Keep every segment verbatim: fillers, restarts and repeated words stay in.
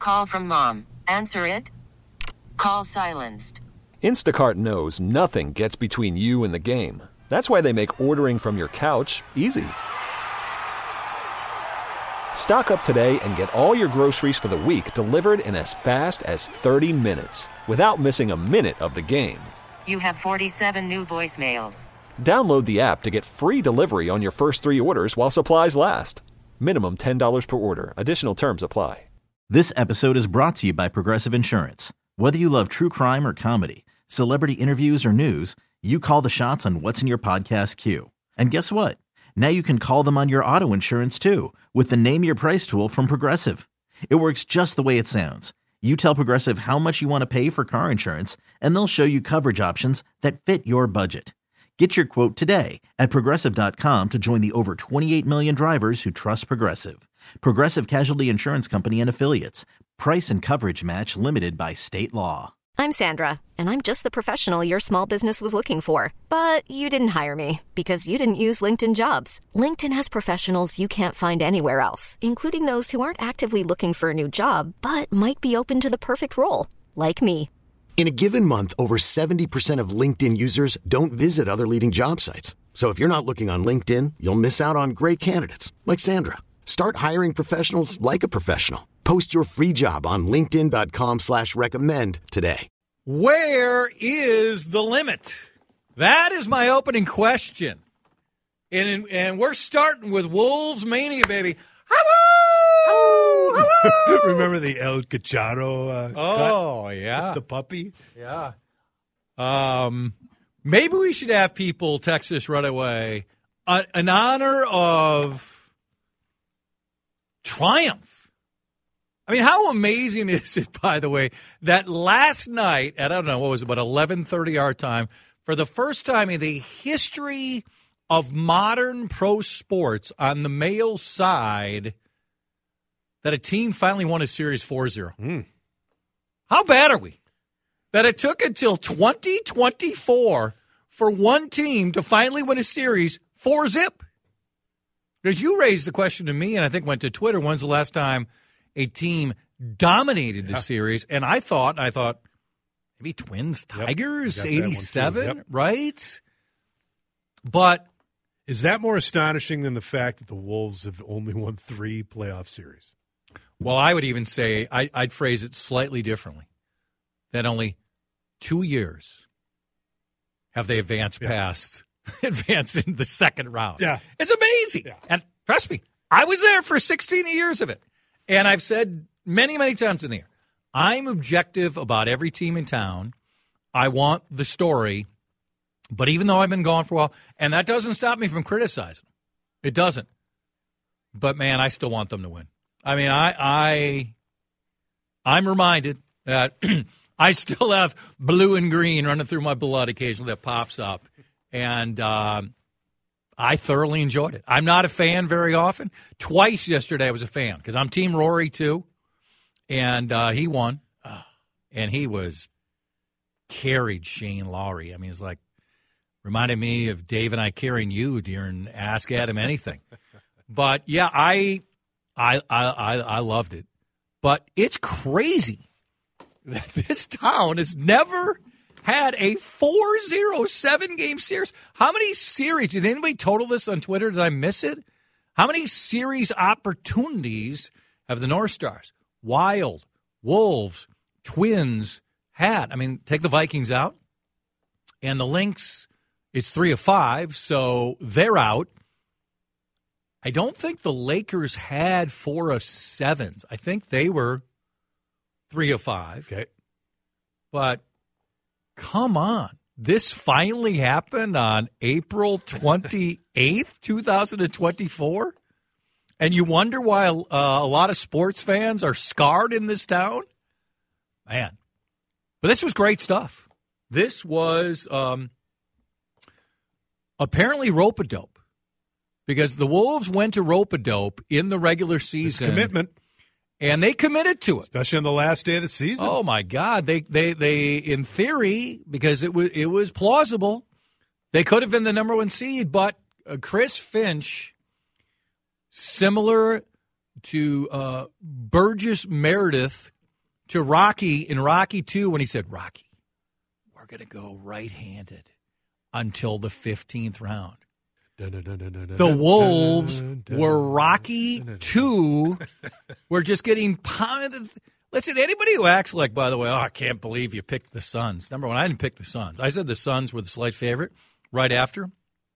Call from mom. Answer it. Call silenced. Instacart knows nothing gets between you and the game. That's why they make ordering from your couch easy. Stock up today and get all your groceries for the week delivered in as fast as thirty minutes without missing a minute of the game. You have forty-seven new voicemails. Download the app to get free delivery on your first three orders while supplies last. Minimum ten dollars per order. Additional terms apply. This episode is brought to you by Progressive Insurance. Whether you love true crime or comedy, celebrity interviews or news, you call the shots on what's in your podcast queue. And guess what? Now you can call them on your auto insurance too with the Name Your Price tool from Progressive. It works just the way it sounds. You tell Progressive how much you want to pay for car insurance, and they'll show you coverage options that fit your budget. Get your quote today at Progressive dot com to join the over twenty-eight million drivers who trust Progressive. Progressive Casualty Insurance Company and Affiliates. Price and coverage match limited by state law. I'm Sandra, and I'm just the professional your small business was looking for. But you didn't hire me because you didn't use LinkedIn Jobs. LinkedIn has professionals you can't find anywhere else, including those who aren't actively looking for a new job, but might be open to the perfect role, like me. In a given month, over seventy percent of LinkedIn users don't visit other leading job sites. So if you're not looking on LinkedIn, you'll miss out on great candidates like Sandra. Start hiring professionals like a professional. Post your free job on linkedin dot com slash recommend today. Where is the limit? That is my opening question. And and we're starting with Wolves Mania, baby. Remember the El Cacharo uh, Oh, cut? yeah. The puppy? Yeah. Um, maybe we should have people text us right away. Uh, in honor of triumph. I mean, how amazing is it, by the way, that last night, at, I don't know, what was it, about eleven thirty our time, for the first time in the history of modern pro sports on the male side, that a team finally won a series four zero. Mm. How bad are we? That it took until twenty twenty-four for one team to finally win a series four zip. Because you raised the question to me, and I think went to Twitter, when's the last time a team dominated yeah. the series? And I thought, I thought, maybe Twins, Tigers, yep. eighty-seven, yep. right? But is that more astonishing than the fact that the Wolves have only won three playoff series? Well, I would even say, I, I'd phrase it slightly differently, that only two years have they advanced yeah. past, advanced in the second round. Yeah. It's amazing. Yeah. And trust me, I was there for sixteen years of it. And I've said many, many times in the air, I'm objective about every team in town. I want the story. But even though I've been gone for a while, and that doesn't stop me from criticizing them. It doesn't. But, man, I still want them to win. I mean, I, I, I'm reminded that I still have blue and green running through my blood occasionally that pops up. And um, I thoroughly enjoyed it. I'm not a fan very often. Twice yesterday I was a fan because I'm Team Rory, too. And uh, he won. And he was carried Shane Lowry. I mean, it's like, reminded me of Dave and I carrying you during Ask Adam Anything. But, yeah, I, I, I, I loved it. But it's crazy that this town has never had a four zero seven-game series. How many series? Did anybody total this on Twitter? Did I miss it? How many series opportunities have the North Stars, Wild, Wolves, Twins had? I mean, take the Vikings out, and the Lynx, it's three of five, so they're out. I don't think the Lakers had four of sevens. I think they were three of five. Okay. But come on. This finally happened on April twenty-eighth, twenty twenty-four? And you wonder why uh, a lot of sports fans are scarred in this town? Man. But this was great stuff. This was um, apparently rope-a-dope. Because the Wolves went to rope-a-dope in the regular season. It's commitment. And they committed to it. Especially on the last day of the season. Oh, my God. They, they, they, in theory, because it was, it was plausible, they could have been the number one seed. But uh, Chris Finch, similar to uh, Burgess Meredith to Rocky in Rocky two when he said, Rocky, we're going to go right-handed until the fifteenth round. The Wolves were Rocky two. We're just getting pounded. Listen, anybody who acts like, by the way, oh, I can't believe you picked the Suns. Number one, I didn't pick the Suns. I said the Suns were the slight favorite. Right after,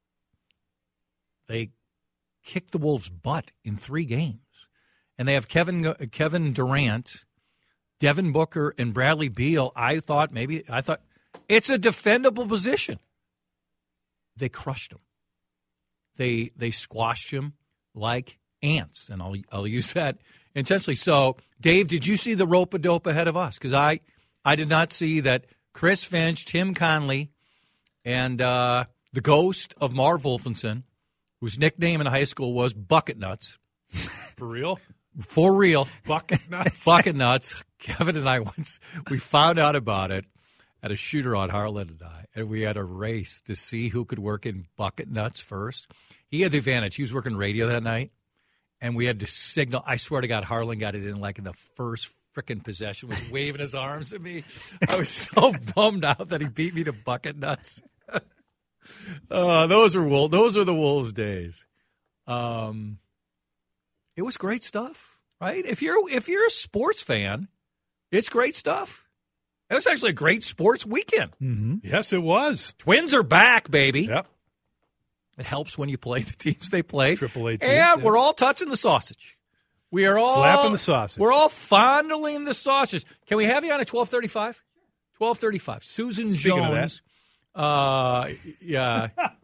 they kicked the Wolves' butt in three games. And they have Kevin Kevin Durant, Devin Booker, and Bradley Beal. I thought maybe, I thought, it's a defendable position. They crushed them. They they squashed him like ants, and I'll I'll use that intentionally. So, Dave, did you see the rope-a-dope ahead of us? Because I, I did not see that Chris Finch, Tim Conley, and uh, the ghost of Marv Wolfenson, whose nickname in high school was Bucket Nuts. For real? For real. Bucket Nuts? Bucket Nuts. Kevin and I once, we found out about it at a shooter on Harlan and I, and we had a race to see who could work in Bucket Nuts first. He had the advantage. He was working radio that night, and we had to signal. I swear to God, Harlan got it in like in the first frickin' possession, was waving his arms at me. I was so bummed out that he beat me to Bucket Nuts. uh, those are Wolves. Those are the Wolves days. Um, it was great stuff, right? If you're if you're a sports fan, it's great stuff. It was actually a great sports weekend. Mm-hmm. Yes, it was. Twins are back, baby. Yep. It helps when you play the teams they play. Triple A teams. And yeah. we're all touching the sausage. We are all slapping the sausage. We're all fondling the sausage. Can we have you on at twelve thirty-five? twelve thirty-five. Susan Speaking Jones. Uh, yeah.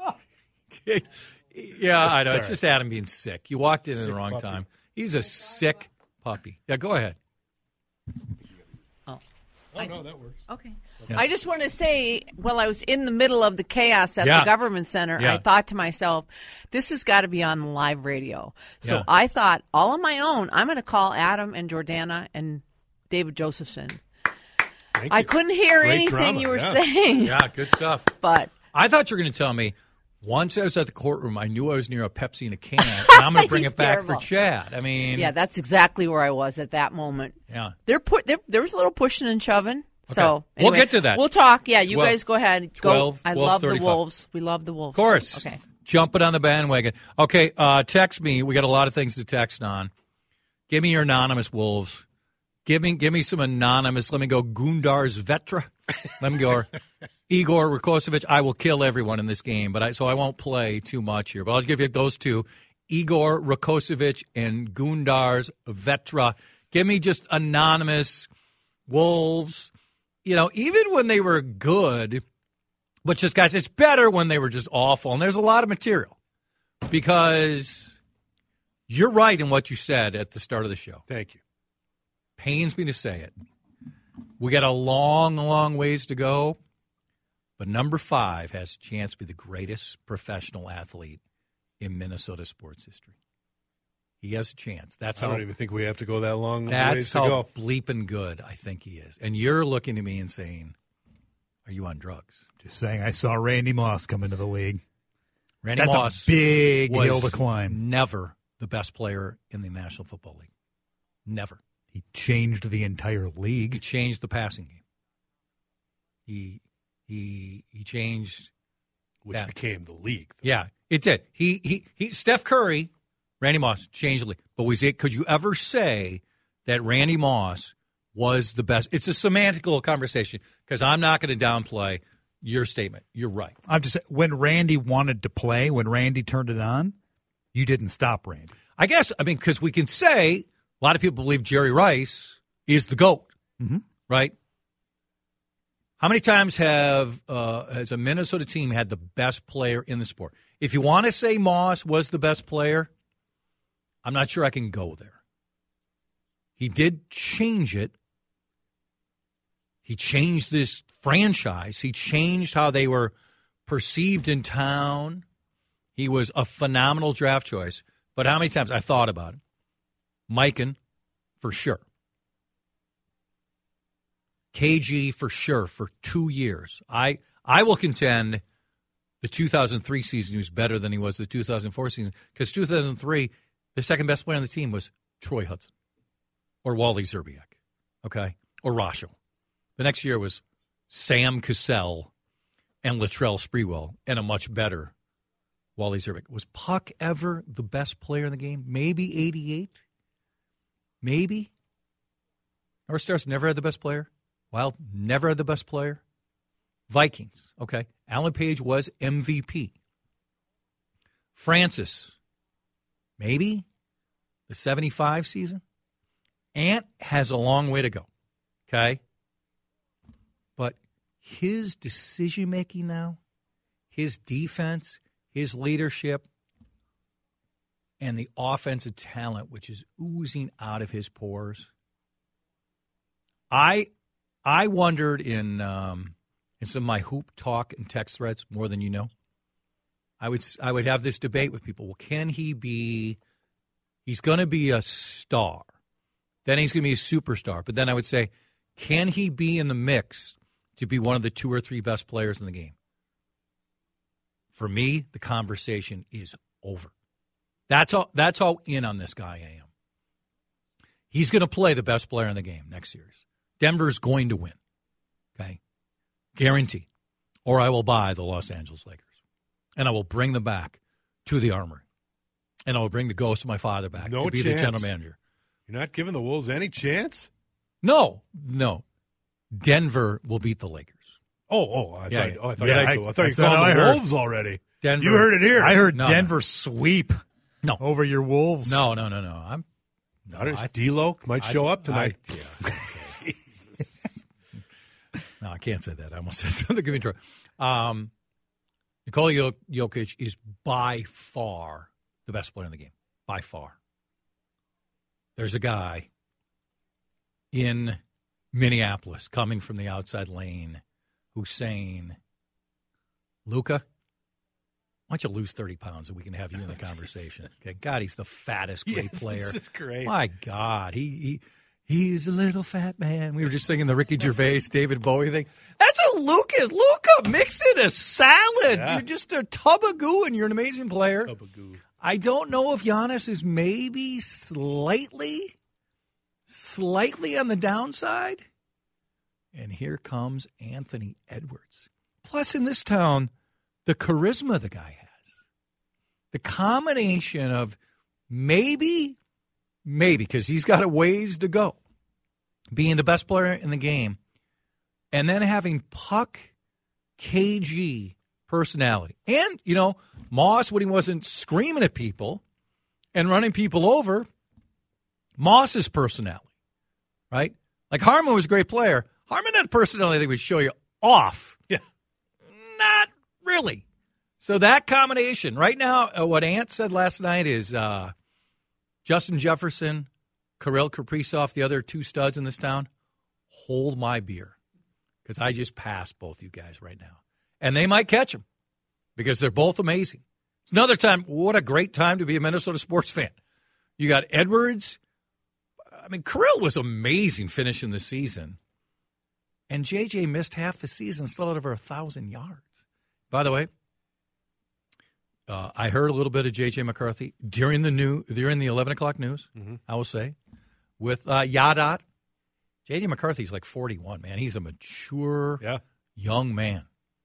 yeah, I know. It's It's just Adam being sick. You walked in at the wrong puppy. time. He's a sick puppy. Yeah, go ahead. Oh, Oh, no, that works. okay. Yeah. I just want to say, while I was in the middle of the chaos at Yeah. the government center, Yeah. I thought to myself, this has got to be on live radio. So Yeah. I thought, all on my own, I'm going to call Adam and Jordana and David Josephson. Thank I you. couldn't hear Great anything drama, you were yeah. saying, Yeah, good stuff. but I thought you were going to tell me, once I was at the courtroom, I knew I was near a Pepsi and a can, and I'm going to bring He's it back terrible. for Chad. I mean, yeah, that's exactly where I was at that moment. yeah. They're put. There, there was a little pushing and shoving. So Okay. We'll anyway, get to that. We'll talk. Yeah, you twelve, guys go ahead. Go. twelve, I twelve love the thirty-five. Wolves. We love the Wolves. Of course. Okay. Jumping on the bandwagon. Okay, uh, text me. We got a lot of things to text on. Give me your anonymous Wolves. Give me give me some anonymous. Let me go Gundars Vetra. Let me go Igor Rakosovic. I will kill everyone in this game, but I so I won't play too much here. But I'll give you those two. Igor Rakosovic and Gundars Vetra. Give me just anonymous Wolves. You know, even when they were good, but just, guys, it's better when they were just awful. And there's a lot of material because you're right in what you said at the start of the show. Thank you. Pains me to say it. We got a long, long ways to go, but number five has a chance to be the greatest professional athlete in Minnesota sports history. He has a chance. That's I how. don't even think we have to go that long ways That's to how go. bleeping good I think he is. And you're looking at me and saying, "Are you on drugs?" Just saying, I saw Randy Moss come into the league. Randy That's Moss a big was hill to climb. Never the best player in the National Football League. Never. He changed the entire He league. changed the passing game. He he he changed. Which that. became the league. Yeah, it did. He he he. Steph Curry, Randy Moss changed the league. But was it? Could you ever say that Randy Moss was the best? It's a semantical conversation because I'm not going to downplay your statement. You're right. I'm just when Randy wanted to play, when Randy turned it on, you didn't stop Randy. I guess, I mean, because we can say a lot of people believe Jerry Rice is the GOAT, Mm-hmm. right? How many times have uh, has a Minnesota team had the best player in the sport? If you want to say Moss was the best player, I'm not sure I can go there. He did change it. He changed this franchise. He changed how they were perceived in town. He was a phenomenal draft choice. But how many times I thought about it? Mikan, for sure. K G, for sure, for two years. I I will contend the two thousand three season he was better than he was the two thousand four season because two thousand three, the second best player on the team was Troy Hudson or Wally Zerbiak, okay? or Rasho. The next year was Sam Cassell and Latrell Sprewell and a much better Wally Zerbeck. Was Puck ever the best player in the game? Maybe eighty-eight? Maybe? North Stars never had the best player. Wild never had the best player. Vikings, okay. Alan Page was M V P. Francis, maybe the seventy-five season. Ant has a long way to go, okay? But his decision-making now, his defense, his leadership, and the offensive talent, which is oozing out of his pores. I I wondered in um, in some of my hoop talk and text threads, more than you know, I would I would have this debate with people. Well, can he be – he's going to be a star. Then he's going to be a superstar. But then I would say, can he be in the mix to be one of the two or three best players in the game? For me, the conversation is over. That's how, that's how in on this guy I am. He's going to play the best player in the game next series. Denver's going to win. Okay? Guaranteed. Or I will buy the Los Angeles Lakers. And I will bring them back to the Armory. And I will bring the ghost of my father back no to be chance. the general manager. You're not giving the Wolves any chance? No, no. Denver will beat the Lakers. Oh, oh, I Yeah, thought, yeah. oh, I thought, Yeah, you, I- I, thought you that's called what I the heard. Wolves already. Denver. You heard it here. I heard No, Denver no. sweep No. over your Wolves. No, no, no, no. I'm no, Not I- D-Lo might I- show up tonight. I, yeah, okay. No, I can't say that. I almost said something. Give me trouble. Um, Nikola Jok- Jokic is by far the best player in the game. By far. There's a guy in Minneapolis coming from the outside lane who's saying, Luka, why don't you lose thirty pounds and we can have you in the conversation? Okay, God, he's the fattest great Yes, player. this is great. My God, he, he he's a little fat man. We were just singing the Ricky Gervais, David Bowie thing. That's what Luka is. Luka, mix it a salad. Yeah. You're just a tub of goo and you're an amazing player. Tub of goo. I don't know if Giannis is maybe slightly, slightly on the downside. And here comes Anthony Edwards. Plus, in this town, the charisma the guy has. The combination of maybe, maybe, because he's got a ways to go, being the best player in the game, and then having Puck K G personality. And, you know, Moss, when he wasn't screaming at people and running people over, Moss's personality, right? Like Harmon was a great player. Harmon had a personality that would show you off. Yeah. Not really. So that combination, right now, uh, what Ant said last night is uh, Justin Jefferson, Kirill Kaprizov, the other two studs in this town, hold my beer because I just passed both you guys right now. And they might catch them because they're both amazing. It's another time. What a great time to be a Minnesota sports fan. You got Edwards. I mean, Kirill was amazing finishing the season. And J J missed half the season, still at over one thousand yards. By the way, uh, I heard a little bit of J J McCarthy during the new during the eleven o'clock news, mm-hmm. I will say, with uh, Yadot. J J McCarthy's like forty-one, man. He's a mature yeah. young man.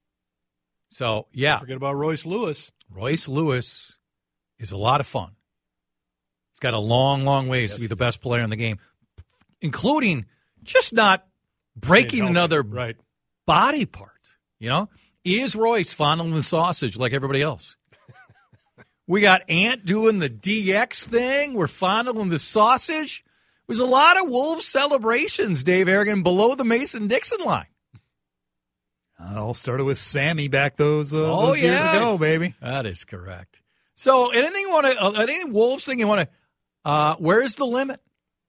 So, yeah. Don't forget about Royce Lewis. Royce Lewis is a lot of fun. He's got a long, long ways yes, to be the best player in the game, including just not breaking another right. body part. You know? Is Royce fondling the sausage like everybody else? We got Ant doing the D X thing. We're fondling the sausage. There's a lot of Wolves celebrations, Dave Aragon, below the Mason-Dixon line. It all started with Sammy back those, uh, oh, those years yeah. ago, baby. That is correct. So, anything you want to, uh, any Wolves thing you want to, uh, where's the limit?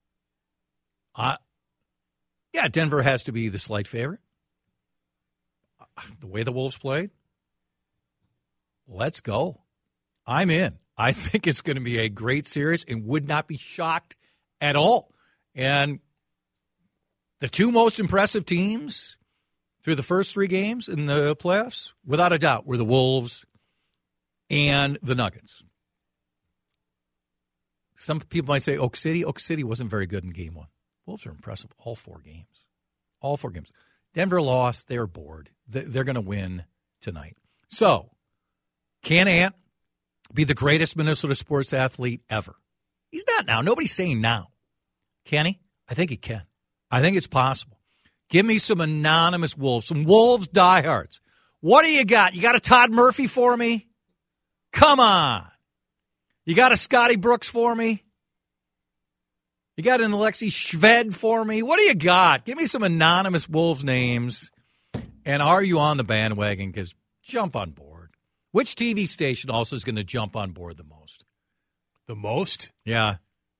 Uh, yeah, Denver has to be the slight favorite. Uh, the way the Wolves played, let's go. I'm in. I think it's going to be a great series and would not be shocked at all. And the two most impressive teams through the first three games in the playoffs, without a doubt, were the Wolves and the Nuggets. Some people might say Oak City. Oak City wasn't very good in game one. Wolves are impressive all four games. All four games. Denver lost. They're bored. They're going to win tonight. So, can Ant be the greatest Minnesota sports athlete ever? He's not now. Nobody's saying now. Can he? I think he can. I think it's possible. Give me some anonymous Wolves, some Wolves diehards. What do you got? You got a Todd Murphy for me? Come on. You got a Scotty Brooks for me? You got an Alexi Shved for me? What do you got? Give me some anonymous Wolves names. And are you on the bandwagon? Because jump on board. Which T V station also is going to jump on board the most? The most? Yeah.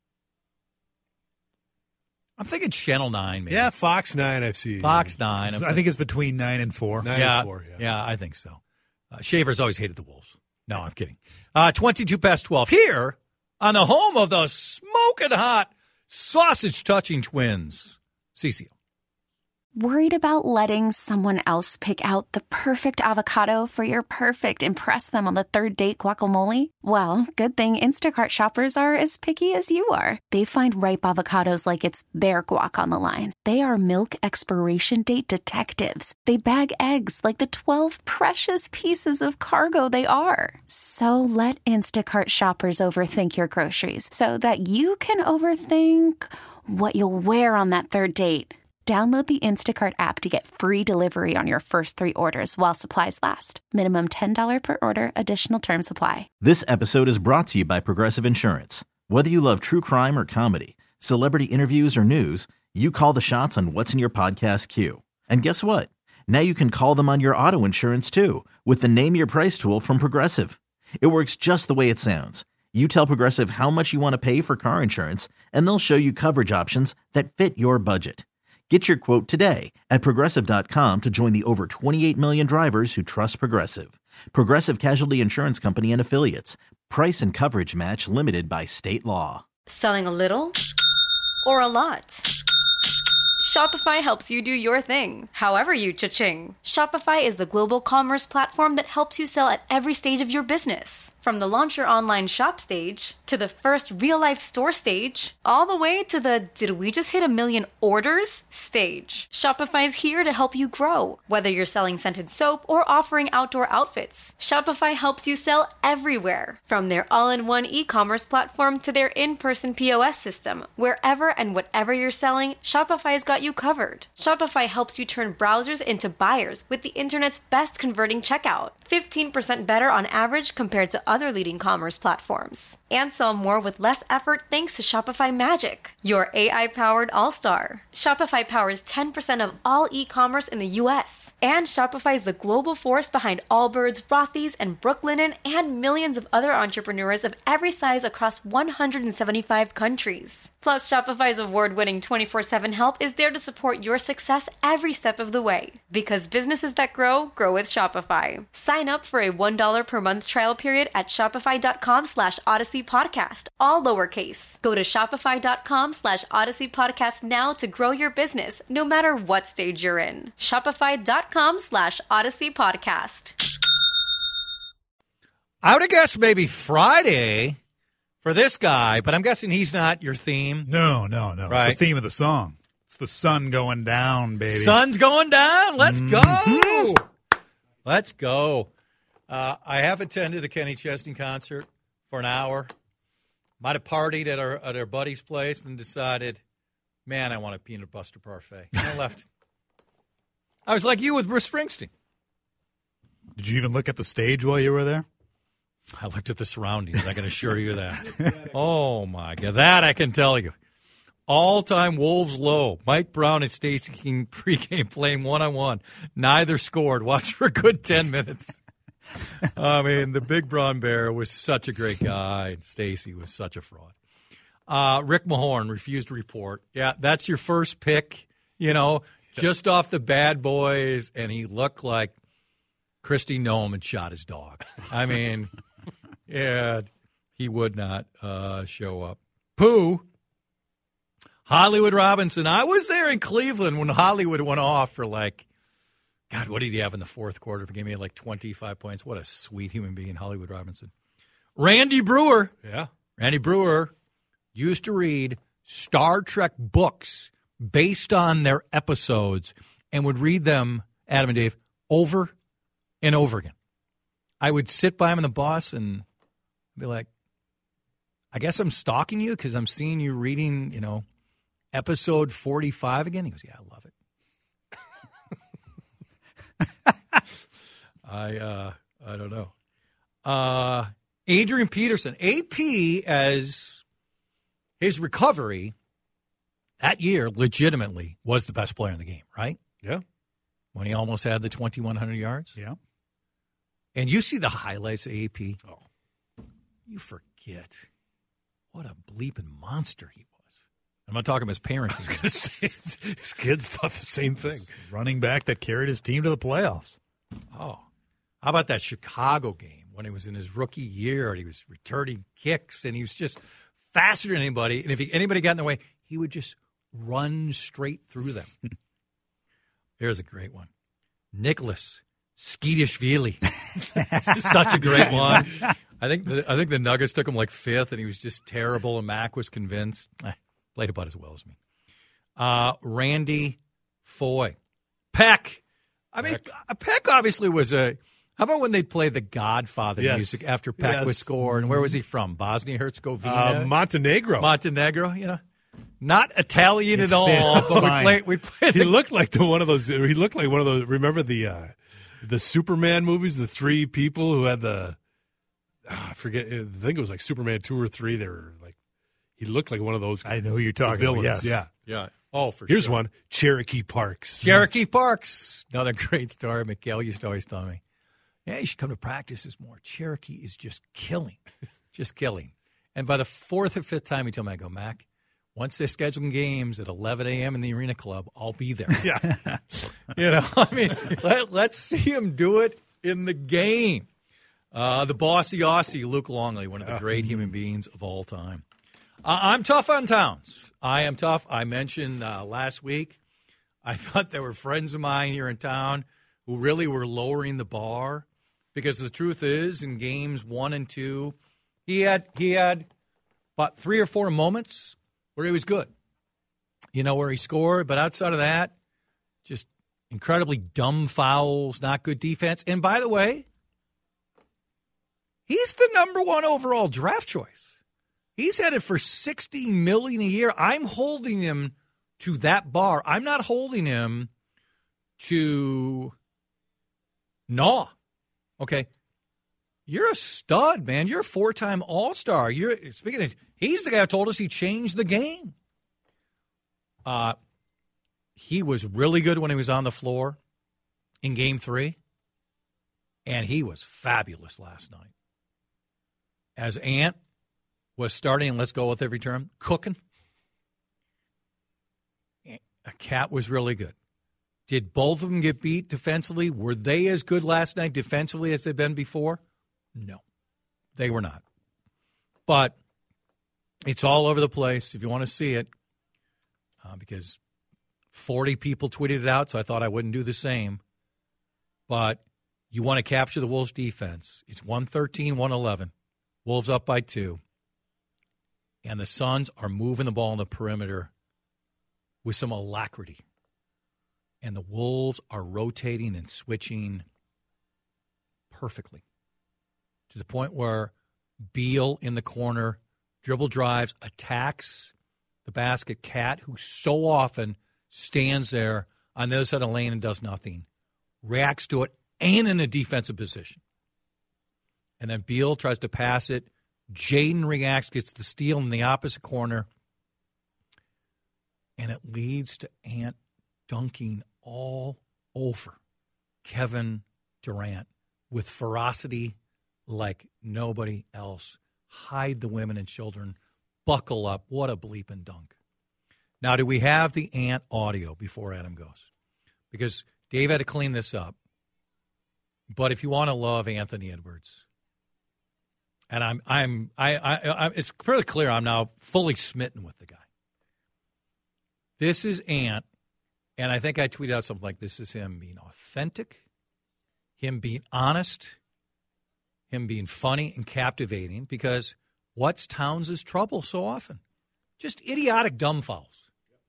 I'm thinking Channel nine, maybe. Yeah, Fox nine, I've seen. Fox nine. I think it's between nine and four. Nine yeah, and four, yeah. Yeah, I think so. Uh, Shaver's always hated the Wolves. No, I'm kidding. Uh, twenty-two past twelve. Here on the home of the smoking hot sausage-touching Twins. C C O. Worried about letting someone else pick out the perfect avocado for your perfect impress them on the third date guacamole? Well, good thing Instacart shoppers are as picky as you are. They find ripe avocados like it's their guac on the line. They are milk expiration date detectives. They bag eggs like the twelve precious pieces of cargo they are. So let Instacart shoppers overthink your groceries so that you can overthink what you'll wear on that third date. Download the Instacart app to get free delivery on your first three orders while supplies last. Minimum ten dollars per order. Additional terms apply. This episode is brought to you by Progressive Insurance. Whether you love true crime or comedy, celebrity interviews or news, you call the shots on what's in your podcast queue. And guess what? Now you can call them on your auto insurance too with the Name Your Price tool from Progressive. It works just the way it sounds. You tell Progressive how much you want to pay for car insurance, and they'll show you coverage options that fit your budget. Get your quote today at Progressive dot com to join the over twenty-eight million drivers who trust Progressive. Progressive Casualty Insurance Company and Affiliates. Price and coverage match limited by state law. Selling a little or a lot? Shopify helps you do your thing, however you cha-ching. Shopify is the global commerce platform that helps you sell at every stage of your business. From the launch your online shop stage, to the first real-life store stage, all the way to the did we just hit a million orders stage. Shopify's here to help you grow. Whether you're selling scented soap or offering outdoor outfits, Shopify helps you sell everywhere. From their all-in-one e-commerce platform to their in-person P O S system, wherever and whatever you're selling, Shopify's got you covered. Shopify helps you turn browsers into buyers with the internet's best converting checkout. fifteen percent better on average compared to other leading commerce platforms. And sell more with less effort thanks to Shopify Magic, your A I-powered all-star. Shopify powers ten percent of all e-commerce in the U S. And Shopify is the global force behind Allbirds, Rothy's, and Brooklinen, and millions of other entrepreneurs of every size across one hundred seventy-five countries. Plus, Shopify's award-winning twenty-four seven help is there to support your success every step of the way. Because businesses that grow, grow with Shopify. Sign up for a one dollar per month trial period at shopify.com slash Odyssey Podcast, all lowercase. Go to shopify.com slash Odyssey Podcast now to grow your business, no matter what stage you're in. Shopify.com slash Odyssey Podcast. I would have guessed maybe Friday for this guy, but I'm guessing he's not your theme. No, no, no. Right. It's the theme of the song. It's the sun going down, baby. Sun's going down. Let's Mm-hmm. go. Let's go. Uh, I have attended a Kenny Chesney concert for an hour. Might have partied at our at our buddy's place and decided, man, I want a peanut butter parfait. And I left. I was like you with Bruce Springsteen. Did you even look at the stage while you were there? I looked at the surroundings. I can assure you that. Oh, my God. That I can tell you. All-time Wolves low. Mike Brown and Stacey King pregame playing one-on-one. Neither scored. Watch for a good ten minutes. I mean, the Big Brown Bear was such a great guy, and Stacey was such a fraud. Uh, Rick Mahorn refused to report. Yeah, that's your first pick, you know, just off the Bad Boys, and he looked like Christy Nome had shot his dog. I mean, yeah, he would not uh, show up. Pooh. Hollywood Robinson. I was there in Cleveland when Hollywood went off for like, God, what did he have in the fourth quarter? He gave me like twenty-five points. What a sweet human being, Hollywood Robinson. Randy Brewer. Yeah. Randy Brewer used to read Star Trek books based on their episodes and would read them, Adam and Dave, over and over again. I would sit by him in the bus and be like, I guess I'm stalking you because I'm seeing you reading, you know, episode forty-five again. He goes, yeah, I love it. I uh, I don't know. Uh, Adrian Peterson, A P, as his recovery that year legitimately was the best player in the game, right? Yeah. When he almost had the twenty-one hundred yards. Yeah. And you see the highlights of A P. Oh. You forget what a bleeping monster he was. I'm not talking about his parents. I was going to say, his kids thought the same thing. Running back that carried his team to the playoffs. Oh. How about that Chicago game when he was in his rookie year and he was returning kicks and he was just faster than anybody. And if he, anybody got in the way, he would just run straight through them. Here's a great one. Nicholas Skeetishvili. Such a great one. I think the I think the Nuggets took him like fifth, and he was just terrible, and Mac was convinced. Eh, played about as well as me. Uh, Randy Foy. Peck. I mean, Peck. Peck obviously was a – how about when they played the Godfather yes. music after Peck yes. was scored? And where was he from? Bosnia-Herzegovina? Uh, Montenegro. Montenegro, you know. Not Italian It at all, fits. but we Fine. played. We played. He the, looked like the one of those. He looked like one of those. Remember the uh, the Superman movies? The three people who had the. Uh, I forget. I think it was like Superman two or three. They were like. He looked like one of those. I know who you're talking about. Yes. Yeah. yeah. Oh, for Here's sure. one. Cherokee Parks. Cherokee Parks. Another great story. Mikhail used to always tell me, yeah, you should come to practices more. Cherokee is just killing. Just killing. And by the fourth or fifth time he told me, I go, Mac, once they're scheduling games at eleven a.m. in the Arena Club, I'll be there. Yeah. You know, I mean, let, let's see him do it in the game. Uh, the bossy Aussie, Luke Longley, one of the great human beings of all time. Uh, I'm tough on Towns. I am tough. I mentioned uh, last week, I thought there were friends of mine here in town who really were lowering the bar because the truth is, in games one and two, he had he had about three or four moments where he was good. You know, where he scored, but outside of that, just incredibly dumb fouls, not good defense. And by the way, he's the number one overall draft choice. He's headed for sixty million dollars a year. I'm holding him to that bar. I'm not holding him to gnaw. Okay. You're a stud, man. You're a four-time All-Star. You're speaking of, he's the guy who told us he changed the game. Uh, he was really good when he was on the floor in Game Three, and he was fabulous last night. As Ant was starting, and let's go with every term, cooking. A Cat was really good. Did both of them get beat defensively? Were they as good last night defensively as they've been before? No, they were not. But it's all over the place if you want to see it, uh, because forty people tweeted it out, so I thought I wouldn't do the same. But you want to capture the Wolves' defense. It's one thirteen, one eleven. Wolves up by two. And the Suns are moving the ball on the perimeter with some alacrity. And the Wolves are rotating and switching perfectly to the point where Beal in the corner, dribble drives, attacks the basket. Cat, who so often stands there on the other side of the lane and does nothing, reacts to it and in a defensive position. And then Beal tries to pass it. Jaden reacts, gets the steal in the opposite corner. And it leads to Ant dunking all over Kevin Durant with ferocity like nobody else. Hide the women and children. Buckle up. What a bleeping dunk. Now, do we have the Ant audio before Adam goes? Because Dave had to clean this up. But if you want to love Anthony Edwards, and I'm, I'm, I, I, I, it's pretty clear I'm now fully smitten with the guy. This is Ant, and I think I tweeted out something like this is him being authentic, him being honest, him being funny and captivating, because what's Towns' trouble so often? Just idiotic dumb fouls.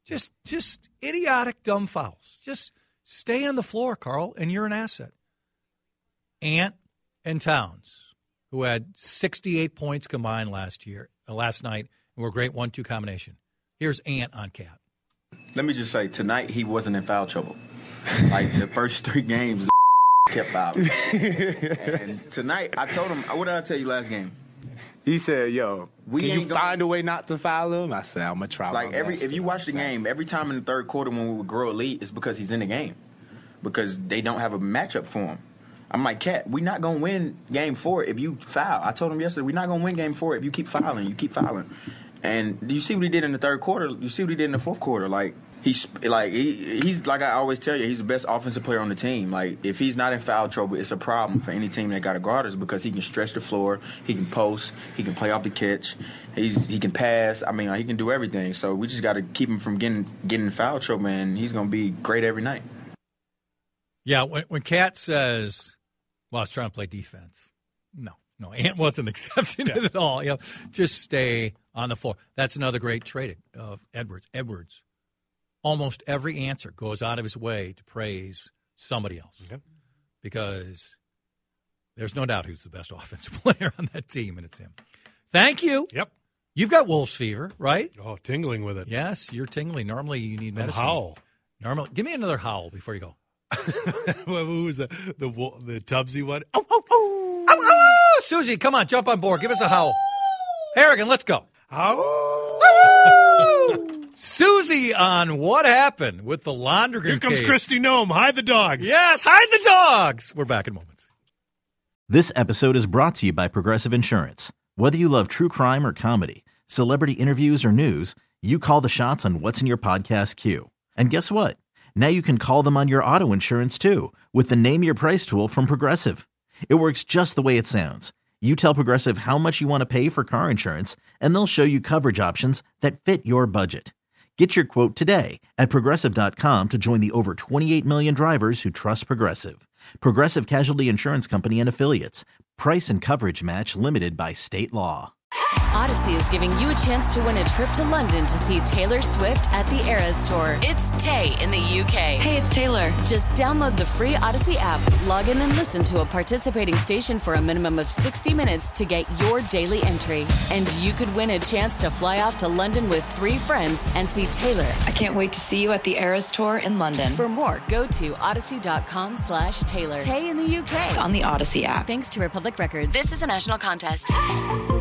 Just, just idiotic, dumb fouls. Just stay on the floor, Carl, and you're an asset. Ant and Towns, who had sixty-eight points combined last year, uh, last night, and were a great one two combination. Here's Ant on Cat. Let me just say, tonight he wasn't in foul trouble. Like the first three games, the kept fouling. And tonight, I told him, what did I tell you last game? He said, yo, we can ain't you gonna, find a way not to foul him? I said, I'm going to try like my every best. If you watch the game, every time in the third quarter when we would grow a lead, it's because he's in the game. Because they don't have a matchup for him. I'm like, Cat, we're not going to win game four if you foul. I told him yesterday, we're not going to win game four if you keep fouling. You keep fouling. And you see what he did in the third quarter. You see what he did in the fourth quarter. Like, he's like he, he's like I always tell you, he's the best offensive player on the team. Like, if he's not in foul trouble, it's a problem for any team that got a guard us because he can stretch the floor, he can post, he can play off the catch, he's he can pass. I mean, like, he can do everything. So we just got to keep him from getting getting in foul trouble, and he's going to be great every night. Yeah, when when Cat says, "Well, I was trying to play defense," no. No, Ant wasn't accepting yeah. it at all. You know, just stay on the floor. That's another great trait of Edwards. Edwards, almost every answer goes out of his way to praise somebody else yep. because there's no doubt who's the best offensive player on that team, and it's him. Thank you. Yep. You've got Wolves fever, right? Oh, tingling with it. Yes, you're tingling. Normally you need medicine. Howl. Normally, give me another howl before you go. Who was the the the Tubbsy one? Oh, oh, oh. Ow, ow, ow. Susie, come on, jump on board. Give us a howl. Harrigan, let's go. Susie on what happened with the Londrigan Here comes case. Christy Nome. Hide the dogs. Yes, hide the dogs. We're back in moments. This episode is brought to you by Progressive Insurance. Whether you love true crime or comedy, celebrity interviews or news, you call the shots on what's in your podcast queue. And guess what? Now you can call them on your auto insurance too with the Name Your Price tool from Progressive. It works just the way it sounds. You tell Progressive how much you want to pay for car insurance, and they'll show you coverage options that fit your budget. Get your quote today at Progressive dot com to join the over twenty-eight million drivers who trust Progressive. Progressive Casualty Insurance Company and Affiliates. Price and coverage match limited by state law. Odyssey is giving you a chance to win a trip to London to see Taylor Swift at the Eras Tour. It's Tay in the U K. Hey, it's Taylor. Just download the free Odyssey app, log in and listen to a participating station for a minimum of sixty minutes to get your daily entry. And you could win a chance to fly off to London with three friends and see Taylor. I can't wait to see you at the Eras Tour in London. For more, go to odyssey.com slash Taylor. Tay in the U K. It's on the Odyssey app. Thanks to Republic Records. This is a national contest.